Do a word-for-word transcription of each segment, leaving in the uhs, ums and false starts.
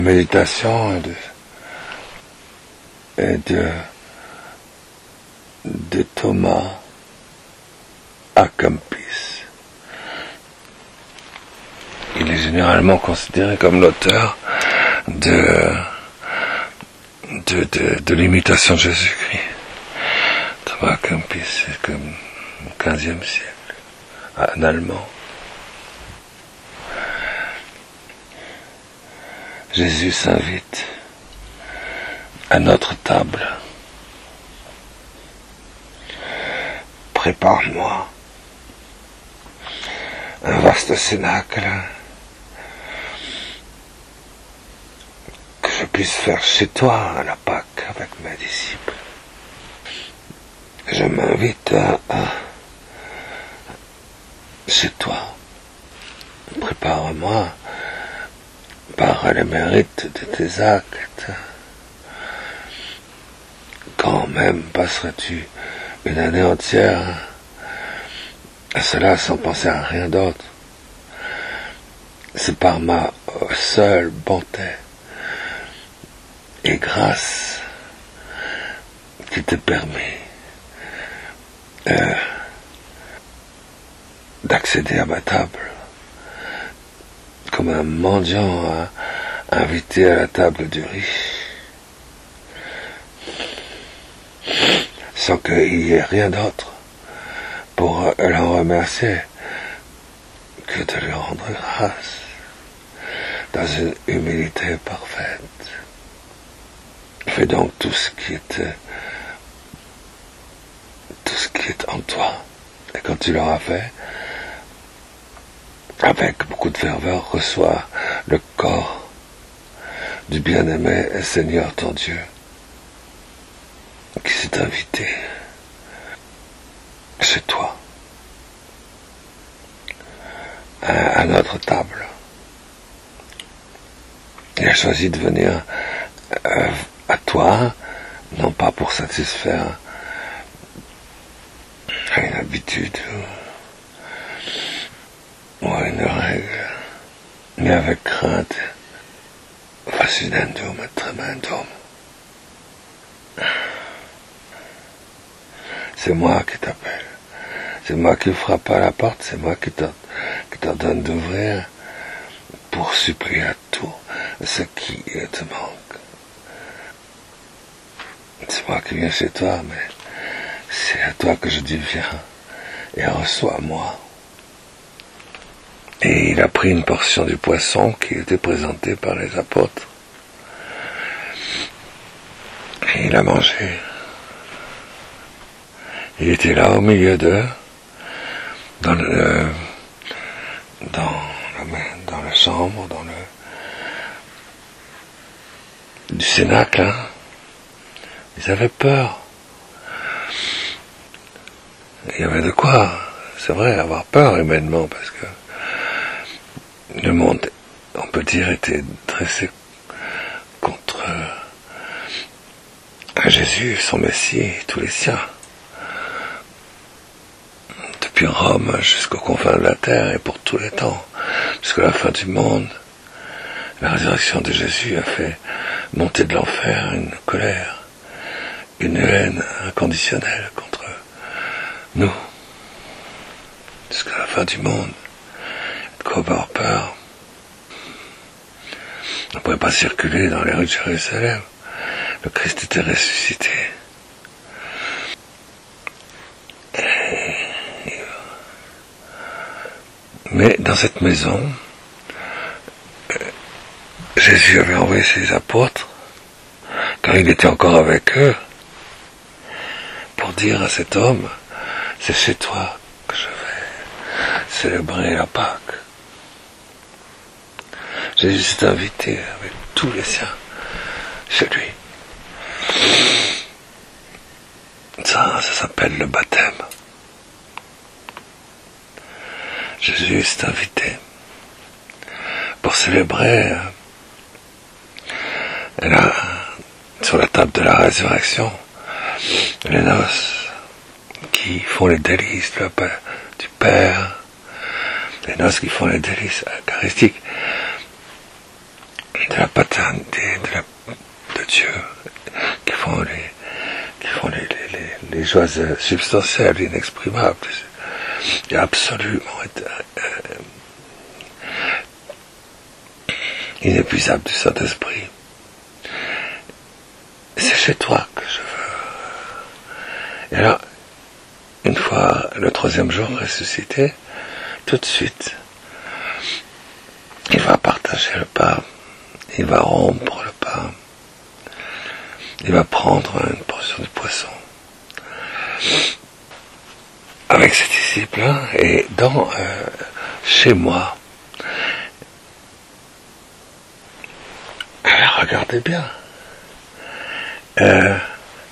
Méditation et de, et de, de Thomas à Kempis. Il est généralement considéré comme l'auteur de, de, de, de l'imitation de Jésus-Christ. Thomas à Kempis, c'est comme au quinzième siècle, un Allemand. Jésus s'invite à notre table. Prépare-moi un vaste cénacle que je puisse faire chez toi à la Pâque avec mes disciples. Je m'invite à, à chez toi. Prépare-moi par les mérites de tes actes. Quand même passerais-tu une année entière à cela sans penser à rien d'autre? C'est par ma seule bonté et grâce qui te permet euh, d'accéder à ma table comme un mendiant invité à la table du riche, sans qu'il y ait rien d'autre pour l'en remercier que de lui rendre grâce dans une humilité parfaite. Fais donc tout ce qui est tout ce qui est en toi, et quand tu l'auras fait, avec beaucoup de ferveur, reçois le corps du bien-aimé Seigneur ton Dieu, qui s'est invité chez toi, à, à notre table. Il a choisi de venir euh, à toi, non pas pour satisfaire une habitude ou à une règle, mais avec crainte, fascinandum et tremendum. C'est moi qui t'appelle, c'est moi qui frappe à la porte, c'est moi qui t'ordonne d'ouvrir pour supplier à tout ce qui te manque. C'est moi qui viens chez toi, mais c'est à toi que je dis viens et reçois-moi. Et il a pris une portion du poisson qui était présenté par les apôtres. Et il a mangé. Il était là au milieu d'eux, dans le, dans la, dans la chambre, dans le, du cénacle, hein. Ils avaient peur. Il y avait de quoi, c'est vrai, avoir peur humainement, parce que le monde, on peut dire, était dressé contre Jésus, son Messie, tous les siens. Depuis Rome jusqu'aux confins de la terre et pour tous les temps, jusqu'à la fin du monde, la résurrection de Jésus a fait monter de l'enfer une colère, une haine inconditionnelle contre nous, jusqu'à la fin du monde. De quoi avoir peur. On ne pouvait pas circuler dans les rues de Jérusalem. Le Christ était ressuscité. Mais dans cette maison, Jésus avait envoyé ses apôtres, quand il était encore avec eux, pour dire à cet homme, c'est chez toi que je vais célébrer la Pâque. Jésus s'est invité avec tous les siens chez lui. Ça, ça s'appelle le baptême. Jésus s'est invité pour célébrer là, sur la table de la résurrection, les noces qui font les délices de la, du Père, les noces qui font les délices eucharistiques de la paternité de, la, de Dieu, qui font les, qui font les, les, les, les joies substantielles, inexprimables, et absolument euh, inépuisables du Saint-Esprit. C'est chez toi que je veux. Et alors, une fois le troisième jour ressuscité, tout de suite, il va partager le pain, il va rompre le pain, il va prendre une portion de poisson avec ses disciples, hein, et dans euh, chez moi. Alors regardez bien. Euh,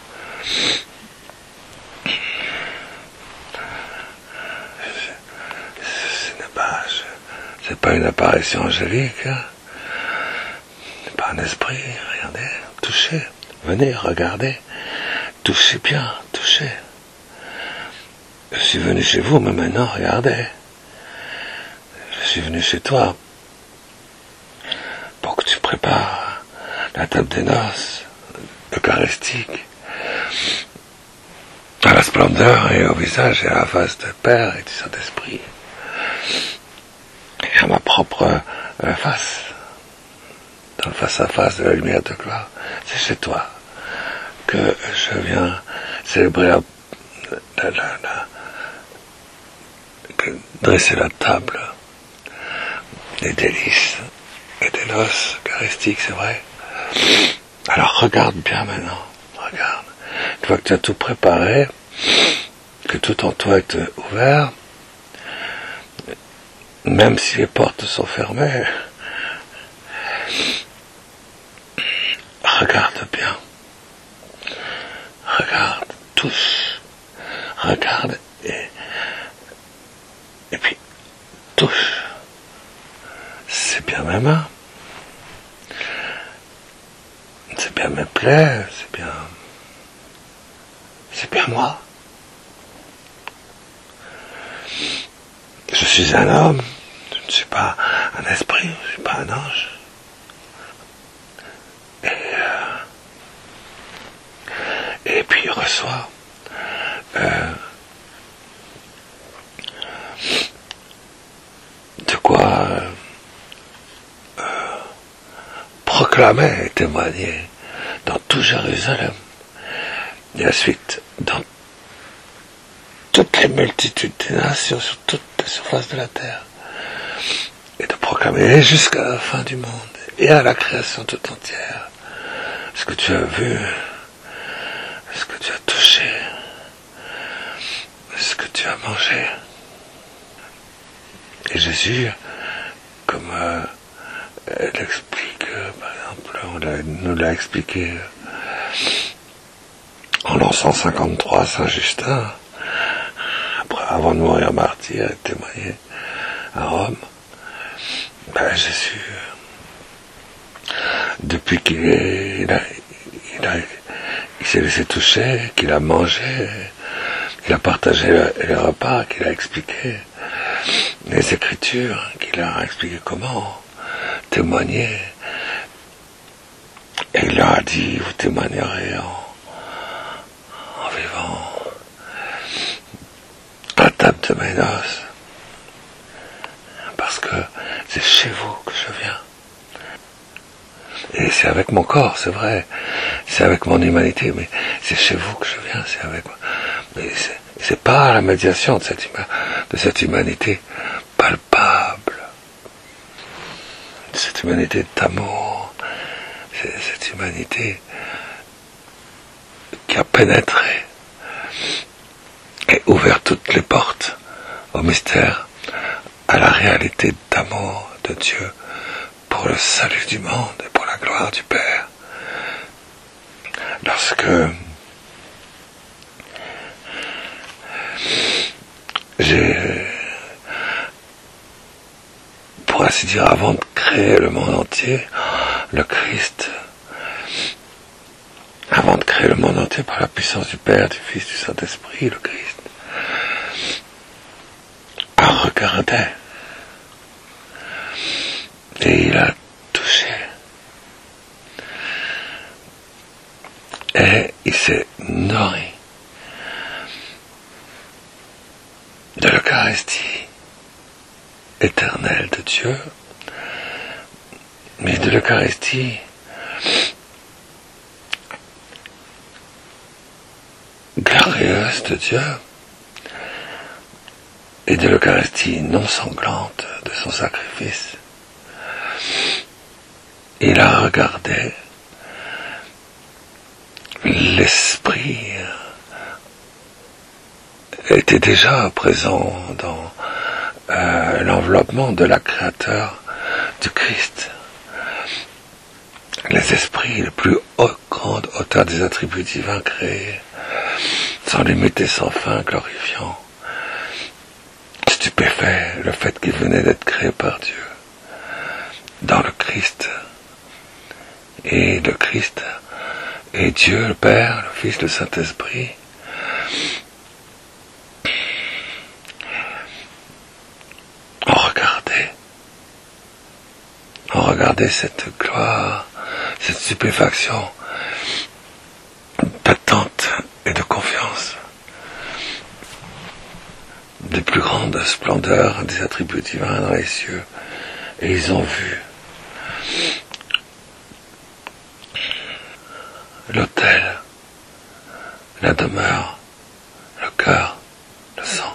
c'est pas une apparition angélique, hein. C'est pas un esprit, regardez, touchez, venez, regardez, touchez bien, touchez. Je suis venu chez vous, mais maintenant, regardez. Je suis venu chez toi pour que tu prépares la table des noces eucharistique à la splendeur et au visage et à la face du Père et du Saint-Esprit. Et à ma propre euh, face, dans le face-à-face de la lumière de gloire. C'est chez toi que je viens célébrer la, la, la, la que dresser la table des délices et des noces eucharistiques, c'est vrai. Alors regarde bien maintenant, regarde. Une fois que tu as tout préparé, que tout en toi est ouvert, même si les portes sont fermées, regarde bien. Regarde, touche, regarde et, et puis touche. C'est bien mes mains, c'est bien mes plaies, c'est bien, c'est bien moi. Je suis un homme, je ne suis pas un esprit, je ne suis pas un ange. Et, euh, et puis il reçoit euh, de quoi euh, euh, proclamer et témoigner dans tout Jérusalem, et ensuite dans toutes les multitudes des nations sur toute la surface de la terre, et de proclamer jusqu'à la fin du monde et à la création tout entière ce que tu as vu, ce que tu as touché, ce que tu as mangé. Et Jésus, comme euh, elle explique, euh, par exemple, on l'a, nous l'a expliqué en l'an cent cinquante-trois, Saint Justin, après, avant de mourir martyr et témoigner à Rome, ben Jésus, depuis qu'il est, il, a, il, a, il s'est laissé toucher, qu'il a mangé, qu'il a partagé les repas, qu'il a expliqué les Écritures, qu'il a expliqué comment témoigner, et il leur a dit, vous témoignerez en, en vivant à la table de mes noces, parce que c'est chez vous que je viens. Et c'est avec mon corps, c'est vrai, c'est avec mon humanité, mais c'est chez vous que je viens, c'est avec moi. Mais c'est, c'est pas la médiation de cette, huma, de cette humanité palpable, de cette humanité d'amour, c'est cette humanité qui a pénétré et ouvert toutes les portes au mystère, à la réalité d'amour de Dieu pour le salut du monde et pour la gloire du Père. Lorsque j'ai, pour ainsi dire, avant de créer le monde entier, le Christ, avant de créer le monde entier par la puissance du Père, du Fils, du Saint-Esprit, le Christ a regardé et il a touché Et il s'est nourri de l'Eucharistie éternelle de Dieu, mais de l'Eucharistie glorieuse de Dieu et de l'Eucharistie non sanglante de son sacrifice. Il a regardé l'Esprit était déjà présent dans euh, l'enveloppement de la créateur du Christ. Les esprits, le plus haut, grande hauteur des attributs divins créés, sans limite et sans fin, glorifiant, stupéfait le fait qu'il venait d'être créé par Dieu, dans le Christ. Et le Christ est Dieu, le Père, le Fils, le Saint-Esprit. On regardait, on regardait cette gloire, cette stupéfaction d'attente et de confiance, des plus grandes splendeurs des attributs divins dans les cieux, et ils ont vu l'autel, la demeure, le cœur, le sang,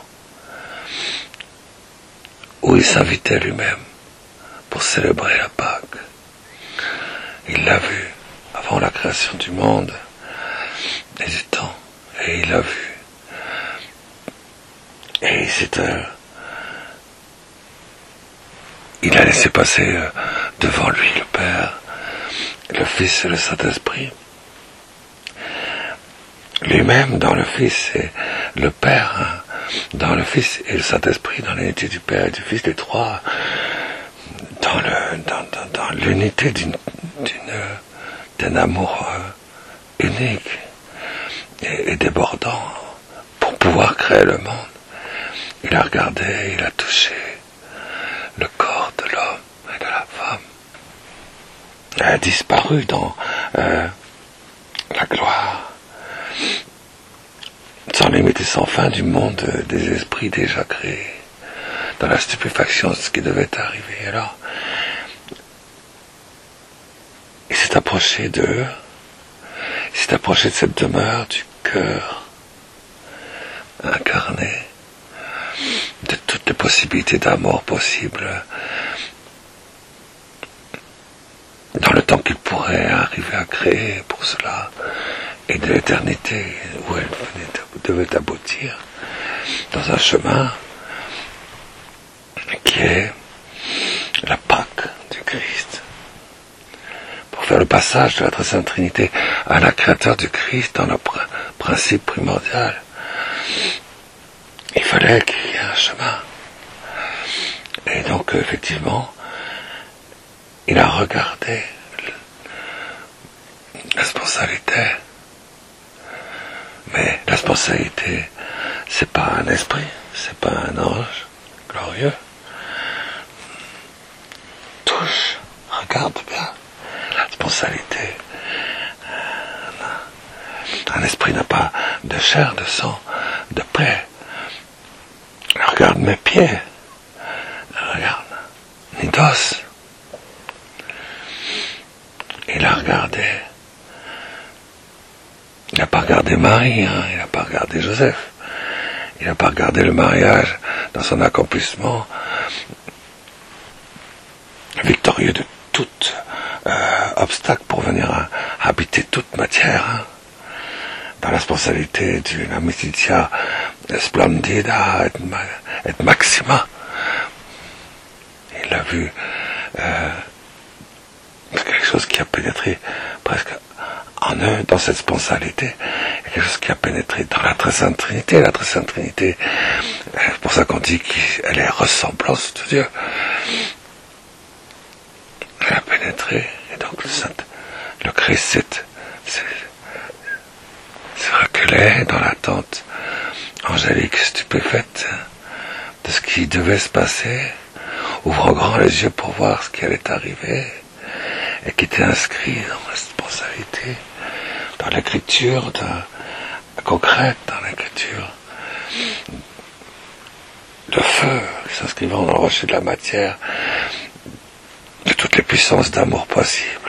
où il s'invitait lui-même pour célébrer la Pâque. Il l'a vu avant la création du monde et du temps, et il l'a vu. Et c'est un... il a laissé passer devant lui le Père, le Fils et le Saint-Esprit. Lui-même dans le Fils et le Père, hein, dans le Fils et le Saint-Esprit, dans l'unité du Père et du Fils, les trois, dans, le, dans, dans, dans l'unité d'une, d'une, d'un amour euh, unique et, et débordant pour pouvoir créer le monde. Il a regardé, il a touché le corps de l'homme et de la femme. Il a disparu dans euh, la gloire, sans limite et sans fin du monde des esprits déjà créés, dans la stupéfaction de ce qui devait arriver. Alors, il s'est approché d'eux, il s'est approché de cette demeure du cœur incarné, de toutes les possibilités d'amour possibles, dans le temps qu'il pourrait arriver à créer pour cela, et de l'éternité où elle venait, devait aboutir, dans un chemin qui est la Pâque du Christ. Pour faire le passage de la Très Sainte Trinité à la créateur du Christ dans le pr- principe primordial, il fallait qu'il y ait un chemin. Et donc, effectivement, il a regardé la sponsalité. Mais la sponsalité, c'est pas un esprit, c'est pas un ange glorieux. Touche, regarde bien la sponsalité. Un esprit n'a pas de chair, de sang, de plaie. Regarde mes pieds, regarde, ni d'os. Il a regardé. Il n'a pas regardé Marie, hein, il n'a pas regardé Joseph. Il n'a pas regardé le mariage dans son accomplissement victorieux de tout euh, obstacle pour venir à, à habiter toute matière. Hein, dans la sponsalité de l'amicitia splendida et, et maxima. Il a vu euh, quelque chose qui a pénétré presque en eux, dans cette sponsalité, quelque chose qui a pénétré dans la Très Sainte Trinité. La Très Sainte Trinité, c'est pour ça qu'on dit qu'elle est ressemblance de Dieu. Elle a pénétré, et donc le, Saint, le Christ s'est, s'est, s'est reculé dans l'attente angélique stupéfaite de ce qui devait se passer, ouvrant grand les yeux pour voir ce qui allait arriver, et qui était inscrit dans la sponsalité, dans l'écriture concrète, dans l'écriture, le feu s'inscrivant dans le rocher de la matière, de toutes les puissances d'amour possibles,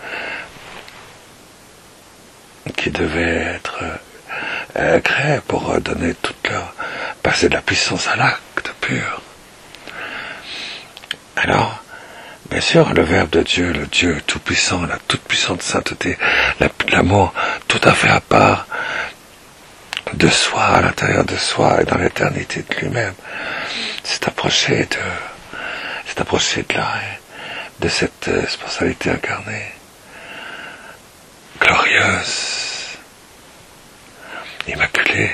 qui devaient être euh, créées pour donner toute leur, passer de la puissance à l'acte pur. Alors, bien sûr, le Verbe de Dieu, le Dieu tout-puissant, la toute-puissante sainteté, l'amour tout à fait à part de soi, à l'intérieur de soi et dans l'éternité de lui-même, s'est approché de, s'est approché de là, de cette euh, spontanéité incarnée, glorieuse, immaculée,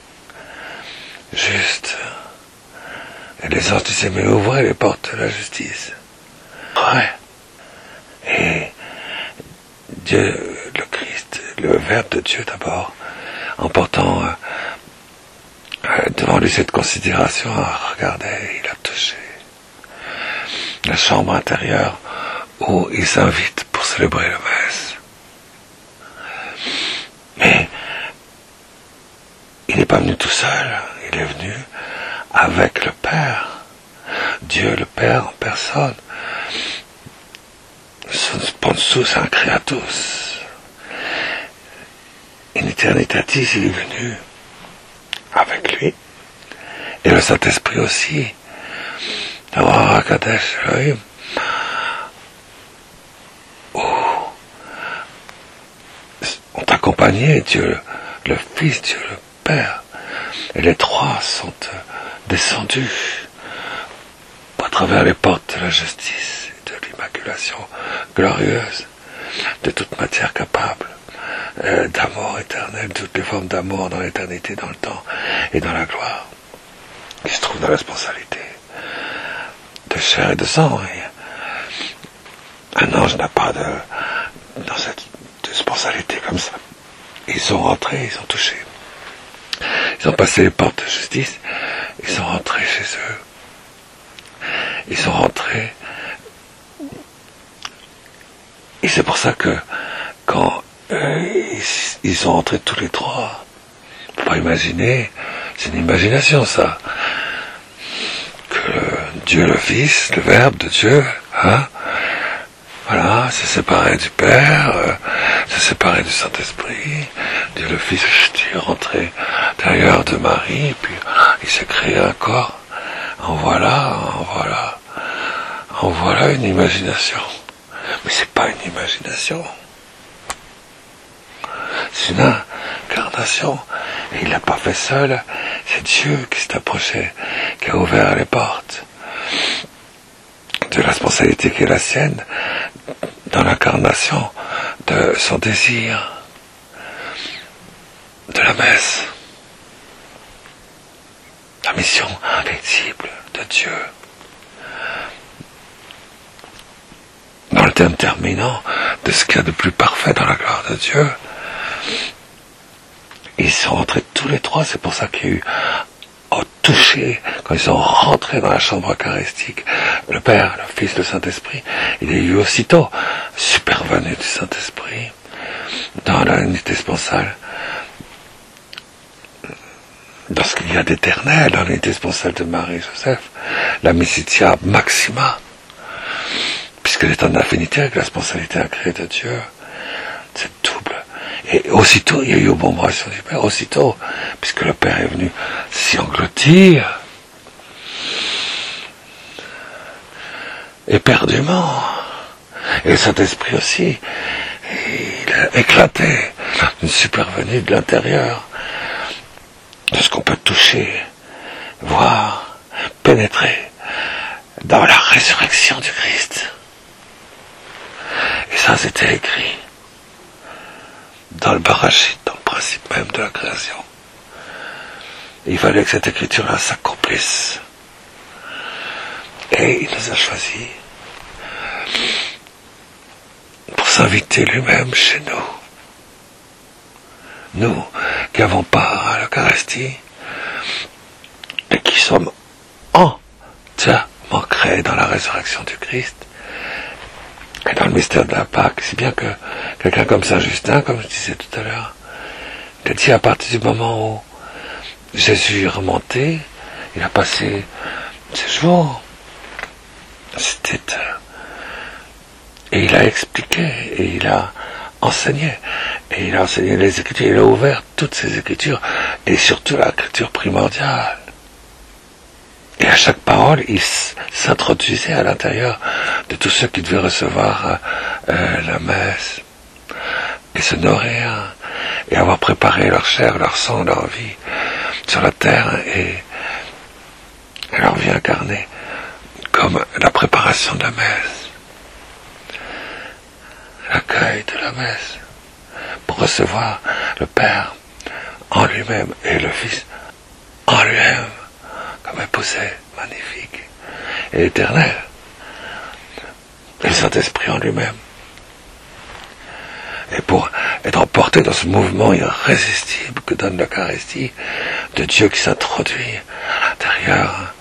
juste. Et les anges disaient, mais ouvrez les portes de la justice. Ouais. Et Dieu, le Christ, le Verbe de Dieu d'abord, en portant euh, euh, devant lui cette considération, regardez, il a touché la chambre intérieure où il s'invite pour célébrer la messe. Mais il n'est pas venu tout seul, il est venu avec le Père, Dieu le Père en personne, Sponsus un Creatus, in eternitatis, il est venu avec lui, et le Saint-Esprit aussi, d'avoir Hakadosh Elohim, où ont accompagné Dieu le, le Fils, Dieu le Père, et les trois sont descendus à travers les portes de la justice et de l'immaculation glorieuse de toute matière capable euh, d'amour éternel, de toutes les formes d'amour dans l'éternité, dans le temps et dans la gloire, qui se trouvent dans la responsabilité de chair et de sang. Et un ange n'a pas de dans cette responsabilité comme ça. Ils sont rentrés, ils ont touché. Ils ont passé les portes de justice, ils sont rentrés chez eux. Ils sont rentrés. Et c'est pour ça que quand euh, ils, ils sont rentrés tous les trois, faut pas imaginer, c'est une imagination ça, que Dieu le Fils, le Verbe de Dieu, hein, voilà, s'est séparé du Père, euh, s'est séparé du Saint-Esprit, Dieu le Fils est rentré à l'intérieur de Marie, puis il s'est créé un corps. En voilà, en voilà, en voilà une imagination. Mais c'est pas une imagination. C'est une incarnation. Et il l'a pas fait seul. C'est Dieu qui s'est approché, qui a ouvert les portes de la responsabilité qui est la sienne dans l'incarnation de son désir, de la messe, la mission invincible de Dieu. Dans le terme terminant de ce qu'il y a de plus parfait dans la gloire de Dieu. Ils sont rentrés tous les trois, c'est pour ça qu'il y a eu au toucher, quand ils sont rentrés dans la chambre eucharistique, le Père, le Fils, le Saint-Esprit, il y a eu aussitôt supervenu du Saint-Esprit dans l'unité sponsale, dans ce qu'il y a d'éternel dans l'unité sponsale de Marie et Joseph, la Mystitia Maxima, puisqu'elle est en affinité avec la sponsalité incréée de Dieu. C'est double. Et aussitôt, il y a eu aubombrement du Père, aussitôt, puisque le Père est venu s'y engloutir, éperdument, et le Saint-Esprit aussi, il a éclaté une supervenue de l'intérieur, de ce qu'on peut toucher, voir, pénétrer dans la résurrection du Christ. Et ça, c'était écrit dans le Barachit, dans le principe même de la création. Il fallait que cette écriture-là s'accomplisse. Et il nous a choisis pour s'inviter lui-même chez nous. Nous qui avons part à l'Eucharistie et qui sommes entièrement créés dans la résurrection du Christ Et dans le mystère de la Pâque, si bien que quelqu'un comme Saint Justin, comme je disais tout à l'heure, il a dit à partir du moment où Jésus est remonté, il a passé ses jours, c'était... Et il a expliqué, et il a enseigné, et il a enseigné les Écritures, il a ouvert toutes ces Écritures, et surtout l'Écriture primordiale. Et à chaque parole, il s'introduisait à l'intérieur de tous ceux qui devaient recevoir euh, la messe, et se nourrir, et avoir préparé leur chair, leur sang, leur vie sur la terre, et, et leur vie incarnée, comme la préparation de la messe. L'accueil de la messe, pour recevoir le Père en lui-même et le Fils en lui-même, comme épousé magnifique et éternel, et le Saint-Esprit en lui-même. Et pour être emporté dans ce mouvement irrésistible que donne l'Eucharistie, de Dieu qui s'introduit à l'intérieur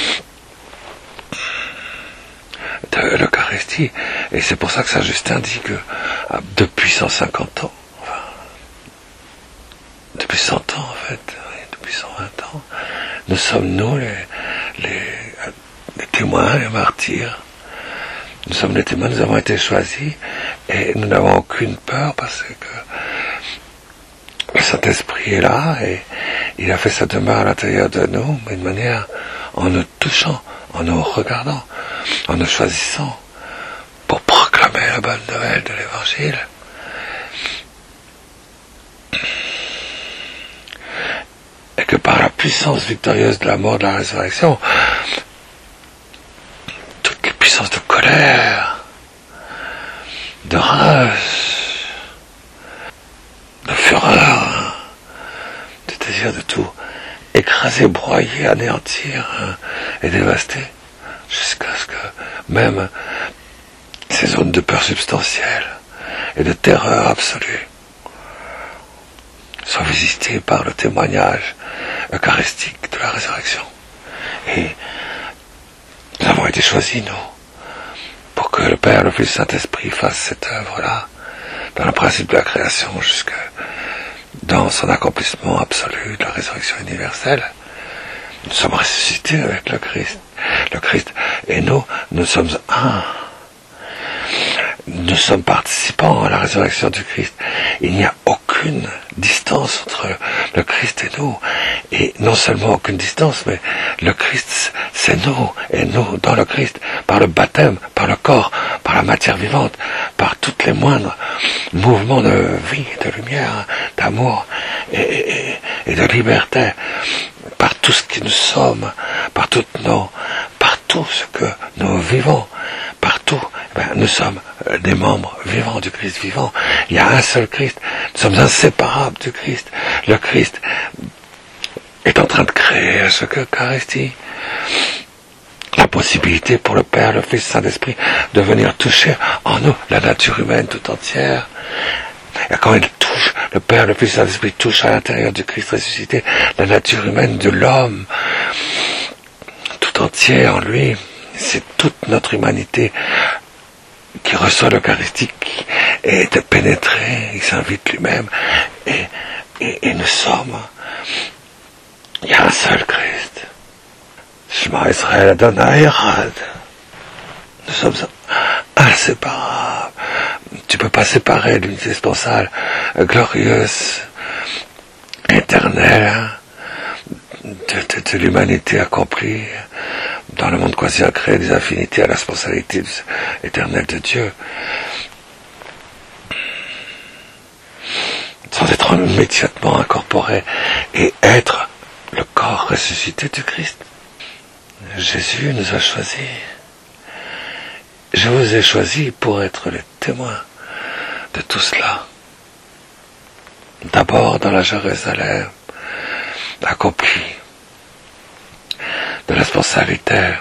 de l'Eucharistie. Et c'est pour ça que Saint Justin dit que depuis cent cinquante ans, enfin, depuis cent ans en fait, oui, depuis cent vingt ans, nous sommes nous les, les, les témoins, les martyrs. Nous sommes les témoins, nous avons été choisis et nous n'avons aucune peur parce que le Saint-Esprit est là et il a fait sa demeure à l'intérieur de nous, mais de manière en nous touchant, en nous regardant, en nous choisissant pour proclamer la bonne nouvelle de l'Évangile. Et que par la puissance victorieuse de la mort, de la résurrection, toutes les puissances de colère, de rage, de fureur, de désir de tout écraser, broyer, anéantir hein, et dévaster, jusqu'à ce que même ces zones de peur substantielle et de terreur absolue soient visitées par le témoignage eucharistique de la résurrection. Et nous avons été choisis, nous, pour que le Père, le Fils, le Saint-Esprit fasse cette œuvre-là, dans le principe de la création, jusque dans son accomplissement absolu de la résurrection universelle. Nous sommes ressuscités avec le Christ. Le Christ et nous, nous sommes un. Nous sommes participants à la résurrection du Christ. Il n'y a aucune distance entre le Christ et nous. Et non seulement aucune distance, mais le Christ, c'est nous. Et nous, dans le Christ, par le baptême, par le corps, par la matière vivante, par toutes les moindres mouvements de vie, de lumière, d'amour et, et, et de liberté, par tout ce que nous sommes, par toutes nos, par tout ce que nous vivons, partout, eh bien, nous sommes des membres vivants du Christ vivant. Il y a un seul Christ. Nous sommes inséparables du Christ. Le Christ est en train de créer ce qu'Eucharistie, la possibilité pour le Père, le Fils, le Saint-Esprit de venir toucher en nous la nature humaine tout entière. Et quand il touche, le Père, le Fils, le Saint-Esprit touche à l'intérieur du Christ ressuscité la nature humaine de l'homme tout entier en lui. C'est toute notre humanité qui reçoit l'Eucharistie et est pénétrée, il s'invite lui-même et, et, et nous sommes, il y a un seul Christ. Shema Israël Adonai Echad. Nous sommes inséparables. Tu peux pas séparer l'unité spatiale glorieuse, éternelle de, de, de l'humanité accomplie dans le monde quasi incréé des infinités à la spatialité éternelle de Dieu, sans être immédiatement incorporé et être le corps ressuscité du Christ. Jésus nous a choisis. Je vous ai choisis pour être les témoins de tout cela. D'abord dans la Jérusalem accomplie de la spatialité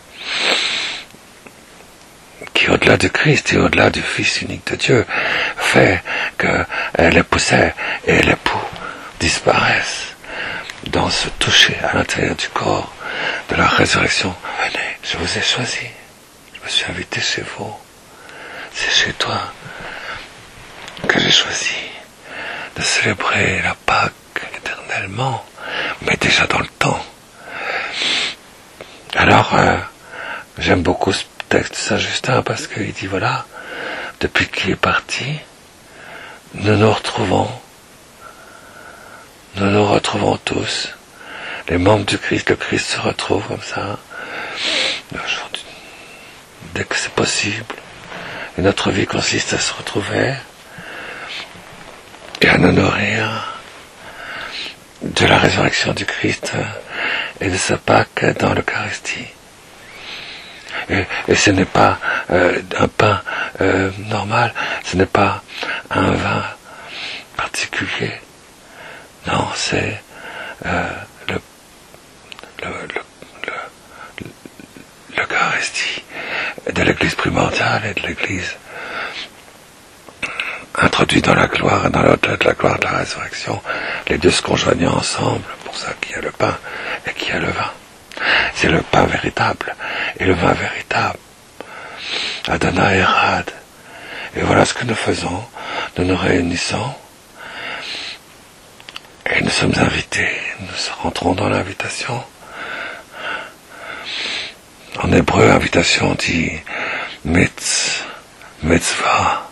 qui, au-delà du Christ et au-delà du Fils unique de Dieu, fait que l'épousée et l'époux disparaissent dans ce toucher à l'intérieur du corps de la résurrection. Venez, je vous ai choisi. Je me suis invité chez vous. c'est chez toi que j'ai choisi de célébrer la Pâque éternellement, mais déjà dans le temps. Alors, euh, j'aime beaucoup ce texte de Saint-Justin parce qu'il dit, voilà, depuis qu'il est parti, nous nous retrouvons, nous nous retrouvons tous, les membres du Christ, le Christ se retrouve comme ça, dès que c'est possible, et notre vie consiste à se retrouver et à nous nourrir de la résurrection du Christ et de sa Pâque dans l'Eucharistie. Et, et ce n'est pas euh, un pain euh, normal, ce n'est pas un vin particulier. Non, c'est euh, le, le, le, le, l'Eucharistie de l'Église primordiale et de l'Église introduite dans la gloire et dans l'au-delà de la gloire de la résurrection, les deux se conjoignant ensemble, pour ça qu'il y a le pain et qu'il y a le vin. C'est le pain véritable et le vin véritable. Adonai Erad. Et voilà ce que nous faisons. Nous nous réunissons et nous sommes invités. Nous rentrons dans l'invitation. En hébreu, invitation dit mitz, mitzvah.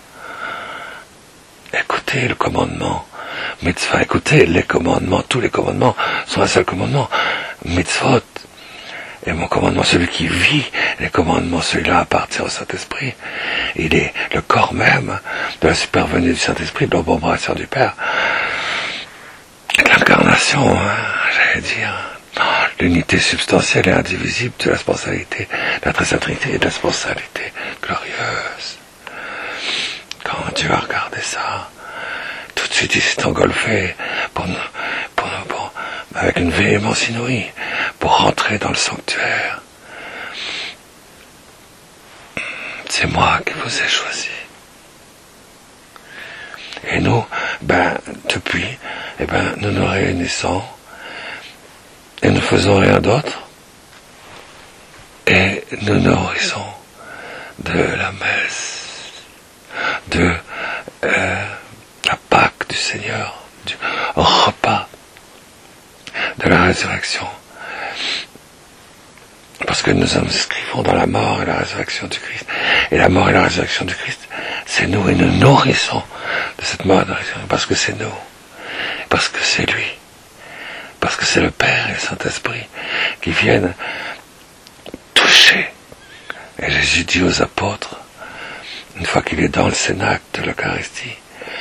Écoutez le commandement. Mitzvah, écoutez les commandements. Tous les commandements sont un seul commandement. Mitzvot. Et mon commandement, celui qui vit les commandements, celui-là appartient au Saint-Esprit. Il est le corps même de la supervenue du Saint-Esprit, de l'obéissance du Père. De l'incarnation, hein, j'allais dire. L'unité substantielle et indivisible de la responsabilité, de la Très Sainte Trinité et de la responsabilité glorieuse. Quand Dieu a regardé ça, tout de suite il s'est engolfé pour nous, pour nous, pour, avec une véhémence inouïe, pour rentrer dans le sanctuaire. C'est moi qui vous ai choisi. Et nous, ben, depuis, eh ben, nous nous réunissons et nous faisons rien d'autre et nous nourrissons de la messe, de euh, la Pâque du Seigneur, du repas de la résurrection. Parce que nous nous inscrivons dans la mort et la résurrection du Christ. Et la mort et la résurrection du Christ, c'est nous, et nous nourrissons de cette mort et de la résurrection, parce que c'est nous, parce que c'est lui, parce que c'est le Père et le Saint-Esprit qui viennent toucher. Et Jésus dit aux apôtres, une fois qu'il est dans le cénacle de l'Eucharistie,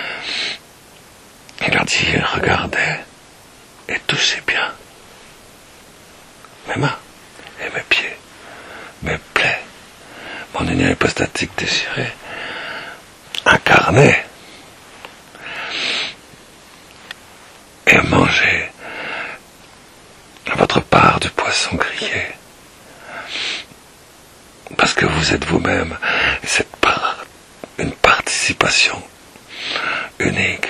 il leur dit, regardez et touchez bien mes mains et mes pieds, mes plaies, mon union hypostatique déchirée, incarnée, et mangez votre part du poisson grillé, parce que vous êtes vous-même cette part, une participation unique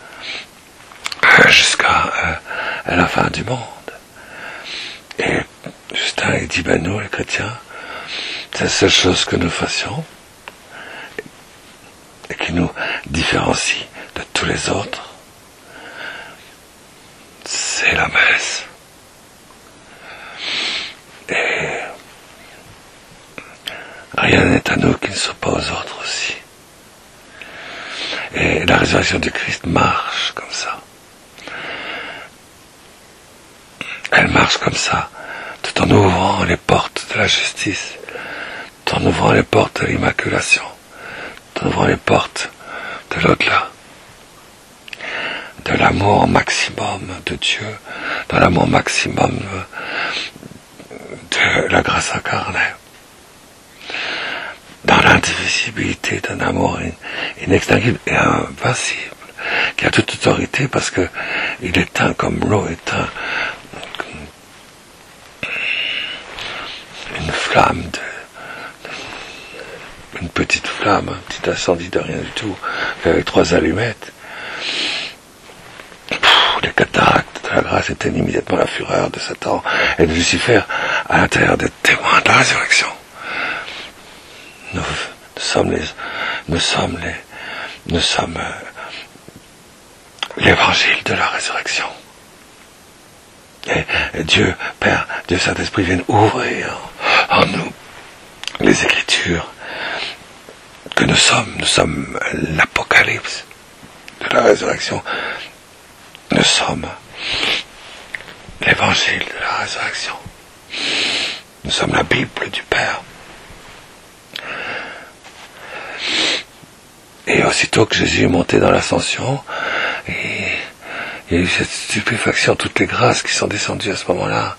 jusqu'à euh, la fin du monde. Et Justin il dit, ben nous les chrétiens, c'est la seule chose que nous fassions et qui nous différencie de tous les autres, c'est la messe. Et rien n'est à nous qui ne soit pas aux autres aussi. Et la résurrection du Christ marche comme ça. Elle marche comme ça, tout en ouvrant les portes de la justice, tout en ouvrant les portes de l'immaculation, tout en ouvrant les portes de l'au-delà, de l'amour maximum de Dieu, de l'amour maximum de la grâce incarnée, dans l'indivisibilité d'un amour inextinguible et invincible, qui a toute autorité parce que il éteint comme l'eau éteint une flamme, de, de, une petite flamme, un petit incendie de rien du tout, avec trois allumettes. Pff, les cataractes de la grâce éteignent immédiatement la fureur de Satan et de Lucifer à l'intérieur des témoins de la résurrection. Nous, nous sommes les, nous sommes les, nous sommes euh, l'évangile de la résurrection. Et, et Dieu, Père, Dieu Saint-Esprit viennent ouvrir en nous les Écritures que nous sommes. Nous sommes l'Apocalypse de la résurrection. Nous sommes l'évangile de la résurrection. Nous sommes la Bible du Père. Et aussitôt que Jésus est monté dans l'ascension, et il y a eu cette stupéfaction, toutes les grâces qui sont descendues à ce moment-là,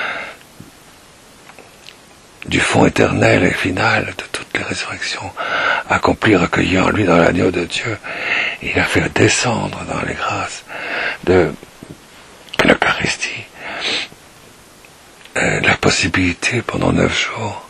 du fond éternel et final de toutes les résurrections, accomplies, recueillies en lui dans l'agneau de Dieu. Il a fait descendre dans les grâces de l'Eucharistie euh, la possibilité pendant neuf jours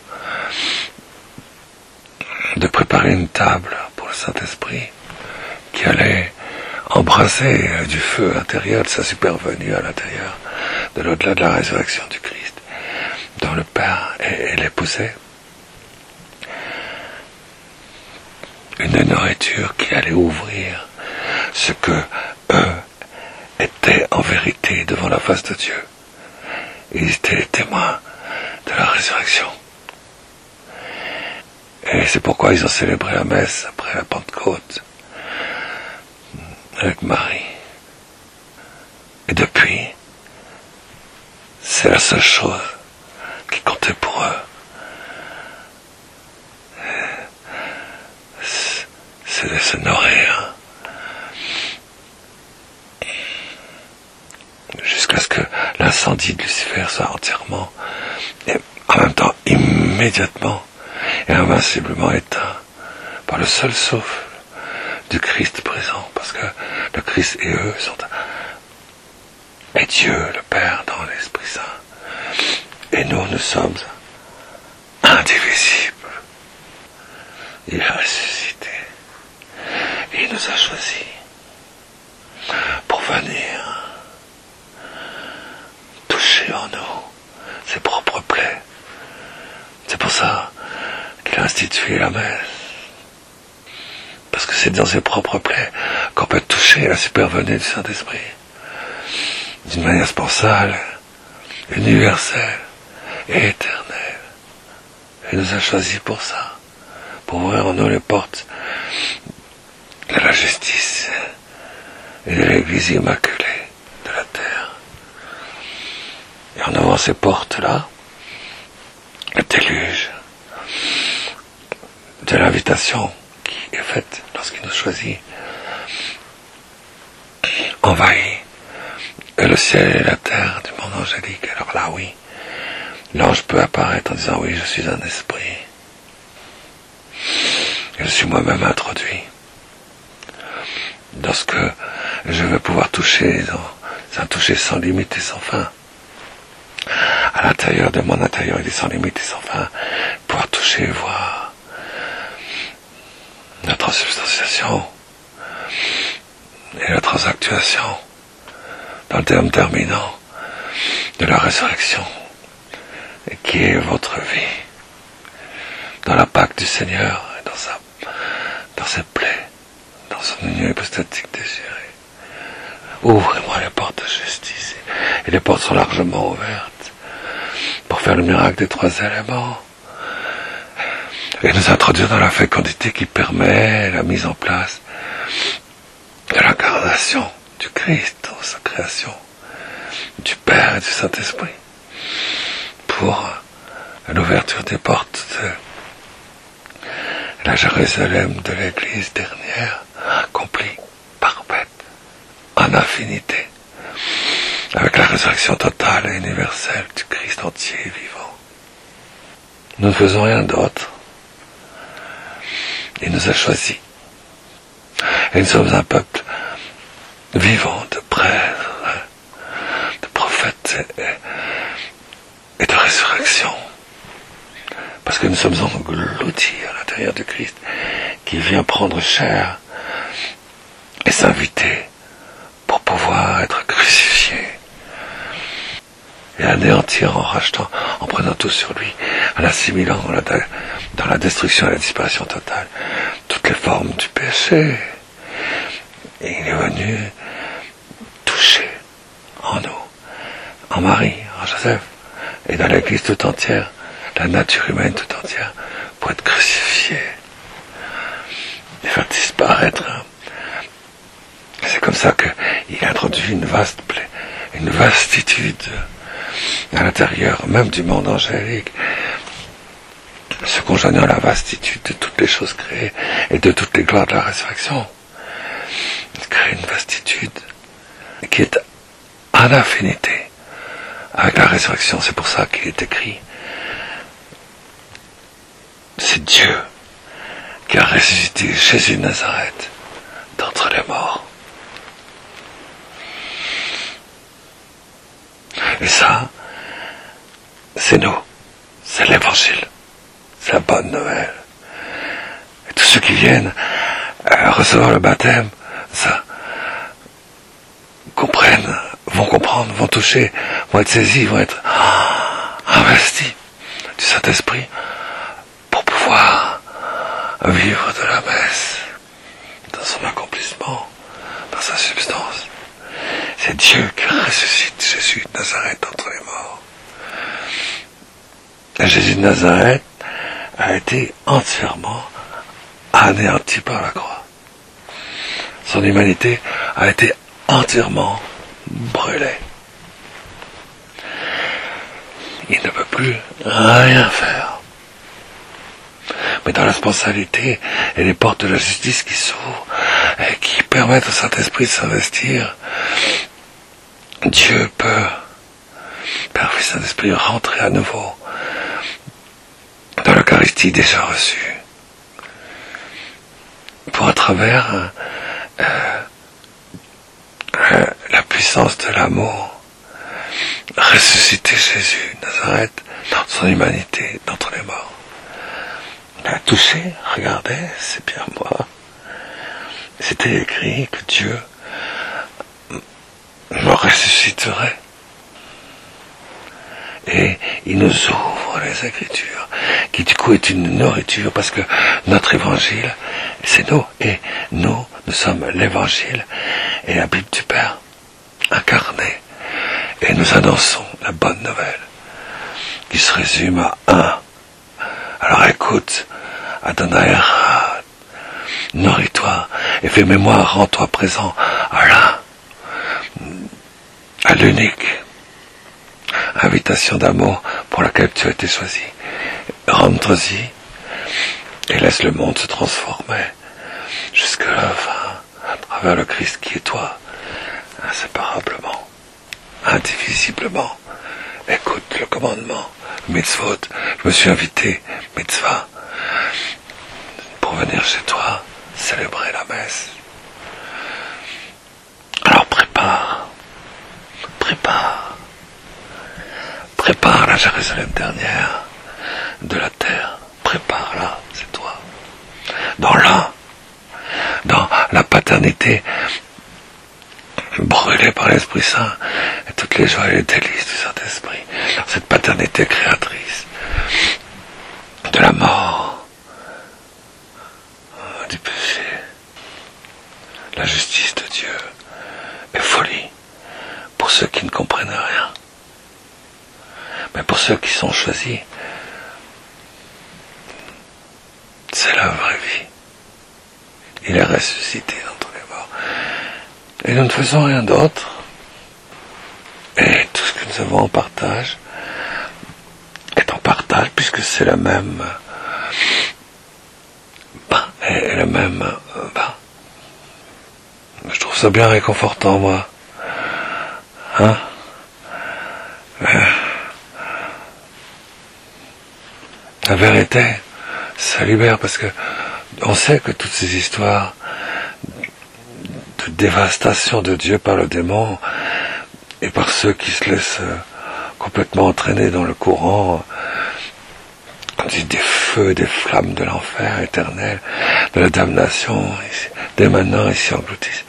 de préparer une table pour le Saint-Esprit qui allait embraser euh, du feu intérieur de sa supervenue à l'intérieur de l'au-delà de la résurrection du Christ, dont le Père et, et l'épousée. Une nourriture qui allait ouvrir ce que eux étaient en vérité devant la face de Dieu. Ils étaient les témoins de la résurrection. Et c'est pourquoi ils ont célébré la messe après la Pentecôte avec Marie. Et depuis, c'est la seule chose qui comptait pour eux. C'est de se nourrir jusqu'à ce que l'incendie de Lucifer soit entièrement et en même temps immédiatement et invinciblement éteint par le seul souffle du Christ présent, parce que le Christ et eux sont et Dieu le Père dans l'Esprit Saint, et nous nous sommes indivisibles. Il a ressuscité et il nous a choisis pour venir toucher en nous ses propres plaies. C'est pour ça qu'il a institué la messe. Parce que c'est dans ses propres plaies qu'on peut toucher la supervenue du Saint-Esprit. D'une manière sponsale, universelle et éternelle. Il nous a choisis pour ça. Pour ouvrir en nous les portes de la justice et de l'Église immaculée de la terre. Et en ouvrant ces portes-là, le déluge de l'invitation qui est faite lorsqu'il nous choisit envahit le ciel et la terre du monde angélique. Alors là, oui, l'ange peut apparaître en disant « Oui, je suis un esprit. Je suis moi-même introduit dans ce que je veux pouvoir toucher, dans un toucher sans limite et sans fin. À l'intérieur de mon intérieur, il est sans limite et sans fin. Pouvoir toucher et voir la transubstantiation et la transactuation dans le terme terminant de la résurrection, et qui est votre vie, dans la Pâque du Seigneur et dans sa, dans ses plaies, dans son union hypostatique désirée. Ouvrez-moi les portes de justice, et les portes sont largement ouvertes pour faire le miracle des trois éléments et nous introduire dans la fécondité qui permet la mise en place de l'incarnation du Christ dans sa création, du Père et du Saint-Esprit, pour l'ouverture des portes de la Jérusalem de l'Église dernière, accomplie, parfaite, en infinité, avec la résurrection totale et universelle du Christ entier et vivant. Nous ne faisons rien d'autre. Il nous a choisis. Et nous sommes un peuple vivant de prêtres, de prophètes et, et de résurrection. Parce que nous sommes engloutis à l'intérieur du Christ, qui vient prendre chair et s'inviter pour pouvoir être crucifié et anéantir en rachetant, en prenant tout sur lui, en assimilant la, dans la destruction et la disparition totale toutes les formes du péché. Et il est venu toucher en nous, en Marie, en Joseph, et dans l'Église tout entière, la nature humaine tout entière, pour être crucifié et faire disparaître. C'est comme ça qu'il introduit une vaste plaie, une vastitude à l'intérieur même du monde angélique, se conjoignant à la vastitude de toutes les choses créées et de toutes les gloires de la résurrection. Il crée une vastitude qui est en affinité avec la résurrection. C'est pour ça qu'il est écrit: c'est Dieu qui a ressuscité Jésus de Nazareth d'entre les morts. Et ça, c'est nous, c'est l'évangile, c'est la bonne nouvelle. Et tous ceux qui viennent euh, recevoir le baptême, ça, comprennent, vont comprendre, vont toucher, vont être saisis, vont être oh, investis du Saint-Esprit pour pouvoir vivre de la messe dans son accomplissement, dans sa substance. C'est Dieu qui ressuscite Jésus de Nazareth d'entre les morts. Et Jésus de Nazareth a été entièrement anéanti par la croix. Son humanité a été entièrement brûlée. Il ne peut plus rien faire. Mais dans la responsabilité et les portes de la justice qui s'ouvrent et qui permettent au Saint-Esprit de s'investir, Dieu peut, Père, Fils, Saint-Esprit, rentrer à nouveau dans l'Eucharistie déjà reçue, pour à travers euh, euh, la puissance de l'amour ressusciter Jésus de Nazareth dans son humanité d'entre les morts. Il a touché, regardez, c'est bien moi. C'était écrit que Dieu me ressusciterait. Et il nous ouvre les Écritures, qui du coup est une nourriture, parce que notre évangile, c'est nous, et nous, nous sommes l'évangile et la Bible du Père, incarnée. Et nous annonçons la bonne nouvelle, qui se résume à un. Alors écoute, Adonai Echad, nourris-toi, et fais mémoire, rends-toi présent à l'un, à l'unique invitation d'amour pour laquelle tu as été choisi. Rentre-y et laisse le monde se transformer jusqu'à la fin à travers le Christ qui est toi, inséparablement, indivisiblement. Écoute le commandement, mitzvot. Je me suis invité, mitzvah, pour venir chez toi célébrer la messe. Alors prépare, prépare, prépare la Jérusalem dernière de la terre. Prépare-la, c'est toi. Dans l'un, dans la paternité brûlée par l'Esprit Saint et toutes les joies et les délices du Saint-Esprit, dans cette paternité créatrice de la mort, du péché, la justice de Dieu est folie pour ceux qui ne comprennent rien. Mais pour ceux qui sont choisis, c'est la vraie vie. Il est ressuscité d'entre les morts. Et nous ne faisons rien d'autre. Et tout ce que nous avons en partage est en partage, puisque c'est le même pain et le même bain. Je trouve ça bien réconfortant, moi. Hein? Euh, la vérité, ça libère, parce que on sait que toutes ces histoires de dévastation de Dieu par le démon et par ceux qui se laissent complètement entraîner dans le courant, on dit des feux, des flammes de l'enfer éternel, de la damnation, ici, dès maintenant ici engloutissent.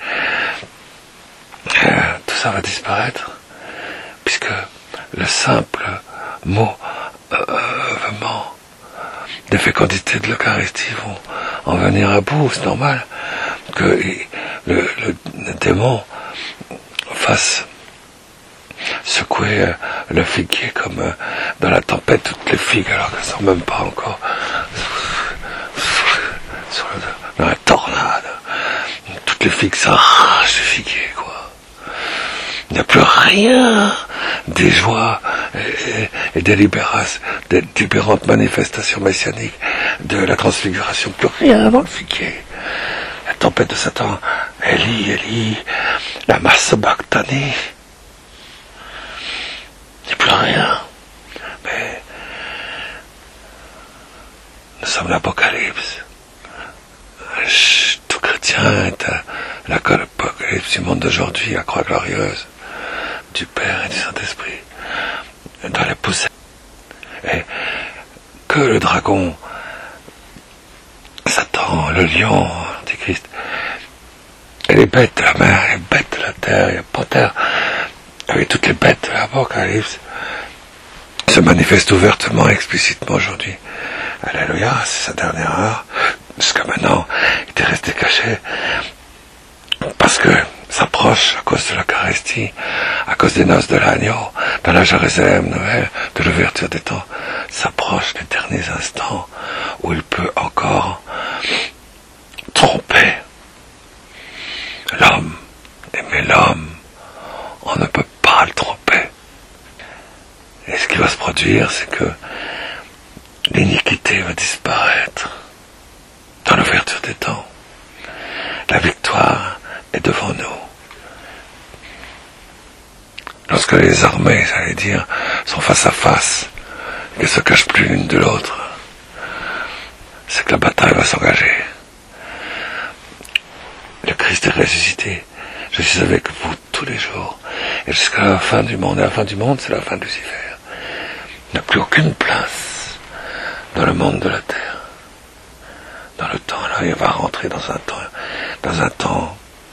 Euh, tout ça va disparaître, puisque le simple mot euh, moment, les fécondités de l'Eucharistie vont en venir à bout. C'est normal que le, le, le démon fasse secouer le figuier comme dans la tempête toutes les figues, alors qu'elles ne sont même pas encore sur le, dans la tornade. Toutes les figues s'arrachent du figuier, quoi. Il n'y a plus rien des joies et, et des, libéras, des libérantes manifestations messianiques de la transfiguration. Plus rien dans le figuier. La tempête de Satan, Eli, Eli, la masse Bactanie. Il n'y a plus rien. Mais nous sommes l'Apocalypse. Tout chrétien est à l'Apocalypse du monde d'aujourd'hui, la croix glorieuse du Père et du Saint-Esprit dans les poussées. Et que le dragon, Satan, le lion, l'Antéchrist, et les bêtes de la mer, les bêtes de la terre, les panthères, et toutes les bêtes de l'Apocalypse se manifestent ouvertement et explicitement aujourd'hui. Alléluia, c'est sa dernière heure. Jusqu'à maintenant, il était resté caché parce que s'approche à cause de l'Eucharistie, à cause des noces de l'agneau, dans la Jérusalem nouvelle, de l'ouverture des temps, s'approche les derniers instants où il peut encore tromper l'homme. Mais l'homme, on ne peut pas le tromper. Et ce qui va se produire, c'est que l'iniquité va disparaître dans l'ouverture des temps. La victoire est devant nous. Lorsque les armées, j'allais dire, sont face à face, et ne se cachent plus l'une de l'autre, c'est que la bataille va s'engager. Le Christ est ressuscité. Je suis avec vous tous les jours, et jusqu'à la fin du monde. Et la fin du monde, c'est la fin de Lucifer. Il n'a plus aucune place dans le monde de la terre. Dans le temps, là, il va rentrer dans un temps, dans un temps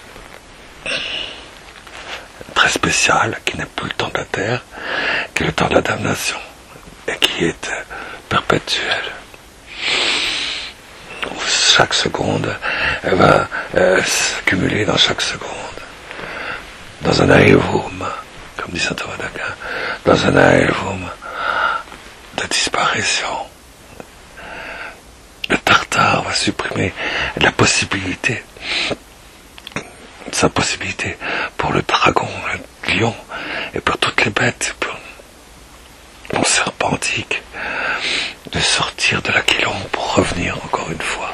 très spécial, qui n'est plus le temps de la terre, qui est le temps de la damnation, et qui est perpétuel. Chaque seconde, elle va euh, s'accumuler dans chaque seconde, dans un aévum, comme dit saint Thomas d'Aquin, dans un aévum de disparition. Le Tartare va supprimer la possibilité, sa possibilité pour le dragon, le lion, et pour toutes les bêtes, pour le serpent antique, de sortir de l'Aquilon pour revenir encore une fois.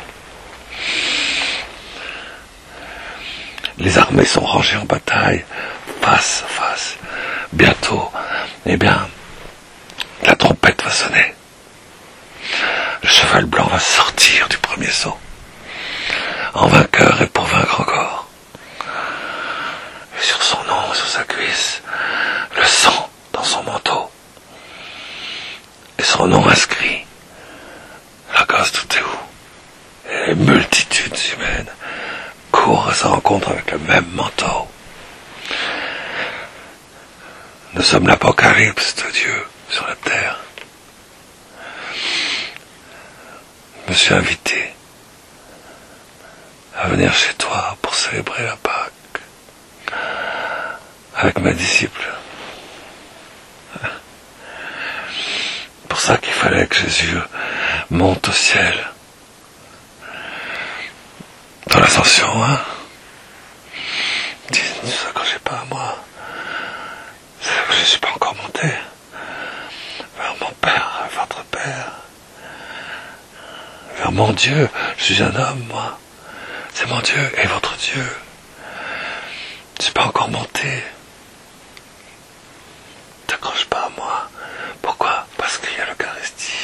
Les armées sont rangées en bataille, face à face. Bientôt, eh bien, la trompette va sonner. Le cheval blanc va sortir du premier saut, en vainqueur et pour vaincre encore. Et sur son nom, sur sa cuisse, le sang dans son manteau, et son nom inscrit. La gosse, tout est où? Et les multitudes humaines courent à sa rencontre avec le même manteau. Nous sommes l'Apocalypse de Dieu sur la terre. Je me suis invité à venir chez toi pour célébrer la Pâque avec mes disciples. Pour ça qu'il fallait que Jésus monte au ciel. Dans l'ascension, hein. Ne vous accrochez pas à moi. Je ne suis pas encore monté vers mon Père, votre Père. Vers mon Dieu, je suis un homme, moi. C'est mon Dieu et votre Dieu. Je ne suis pas encore monté. Ne t'accroche pas à moi. Pourquoi? Parce qu'il y a l'Eucharistie.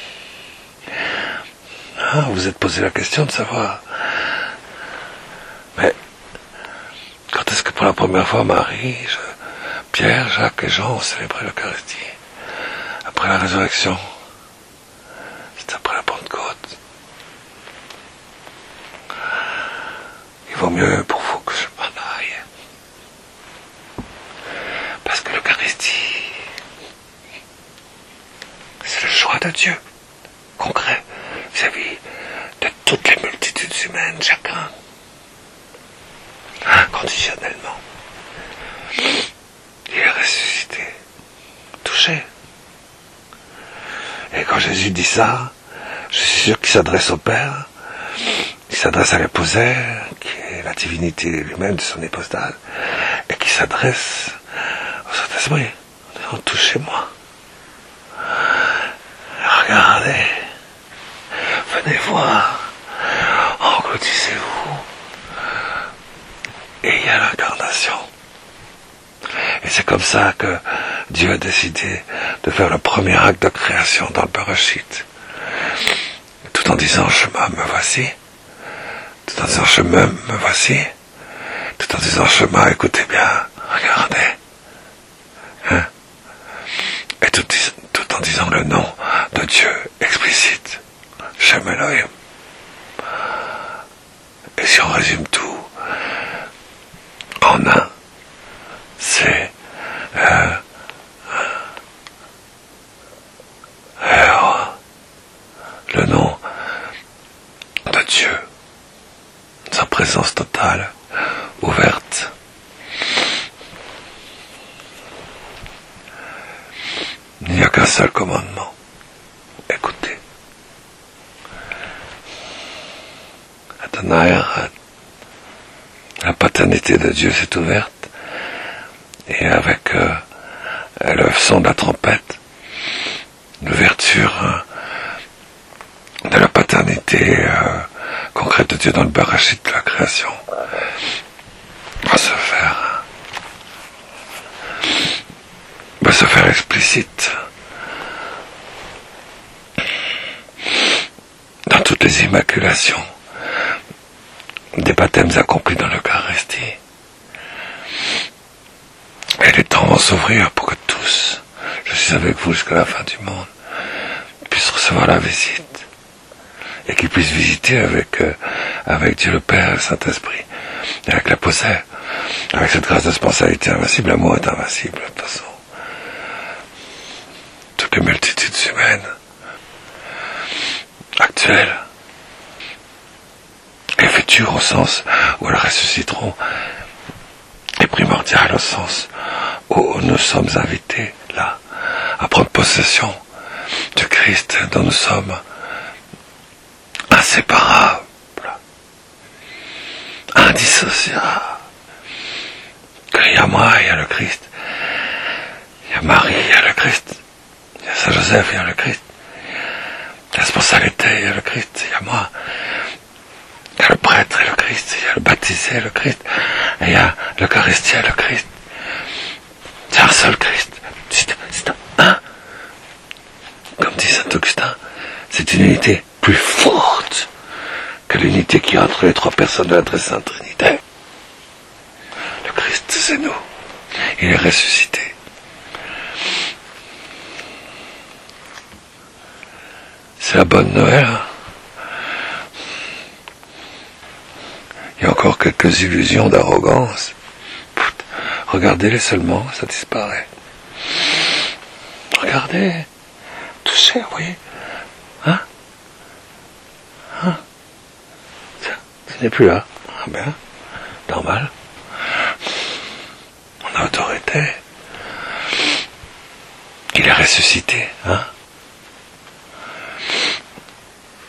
Hein, vous vous êtes posé la question de savoir. Mais, quand est-ce que pour la première fois, Marie, je, Pierre, Jacques et Jean ont célébré l'Eucharistie? Après la résurrection. C'est après la Pentecôte. Il vaut mieux pour vous que je m'en aille. Parce que l'Eucharistie, c'est le choix de Dieu. concret vis-à-vis de toutes les multitudes humaines, chacun, inconditionnellement. Il est ressuscité, touché. Et quand Jésus dit ça, je suis sûr qu'il s'adresse au Père, il s'adresse à l'épousère, qui est la divinité lui-même de son hypostase, et qui s'adresse au Saint-Esprit, en disant, touchez-moi. Regardez, venez voir, engloutissez-vous. Et il y a l'incarnation. Et c'est comme ça que Dieu a décidé de faire le premier acte de création dans le Bereshit. Tout en disant, je me voici. Tout en disant, je me, me voici. Tout en disant, chemin, écoutez bien, regardez. Hein? Et tout, tout en disant le nom de Dieu explicite. Shem Elohim. Et si on résume tout en un, c'est euh, euh, le nom de Dieu, sa présence totale, ouverte. Il n'y a qu'un seul commandement. Écoutez. Adonai Echad. La paternité de Dieu s'est ouverte. Et avec euh, le son de la trompette, l'ouverture euh, de la paternité euh, concrète de Dieu dans le Bereshit de la création, va se faire, va se faire explicite dans toutes les immaculations des baptêmes accomplis dans l'Eucharistie. Et les temps vont s'ouvrir pour que tous, je suis avec vous jusqu'à la fin du monde, puissent recevoir la visite. Et qu'ils puissent visiter avec, euh, avec Dieu le Père et le Saint-Esprit. Et avec la possède. Avec cette grâce de sponsalité invincible, l'amour est invincible, de toute façon. Toutes les multitudes humaines, actuelles, et futures au sens où elles ressusciteront, et primordiales au sens où nous sommes invités, là, à prendre possession du Christ dont nous sommes inséparables, indissociables. Il y a moi, il y a le Christ. Il y a Marie, il y a le Christ. Il y a Saint Joseph, il y a le Christ. Il y a la sponsalité, il y a le Christ. Il y a moi. Il y a le prêtre et le Christ. Il y a le baptisé, le Christ. Et il y a l'Eucharistie et le Christ. C'est un seul Christ. C'est, c'est un. Comme dit Saint Augustin, c'est une unité plus forte que l'unité qui est entre les trois personnes de la très sainte Trinité. Le Christ, c'est nous. Il est ressuscité. C'est la bonne Noël. Il y a encore quelques illusions d'arrogance. Regardez-les seulement, ça disparaît. Regardez. Touchez, oui. Hein? Hein? Tiens, ce n'est plus là. Ah ben, normal. On a autorité. Il est ressuscité, hein?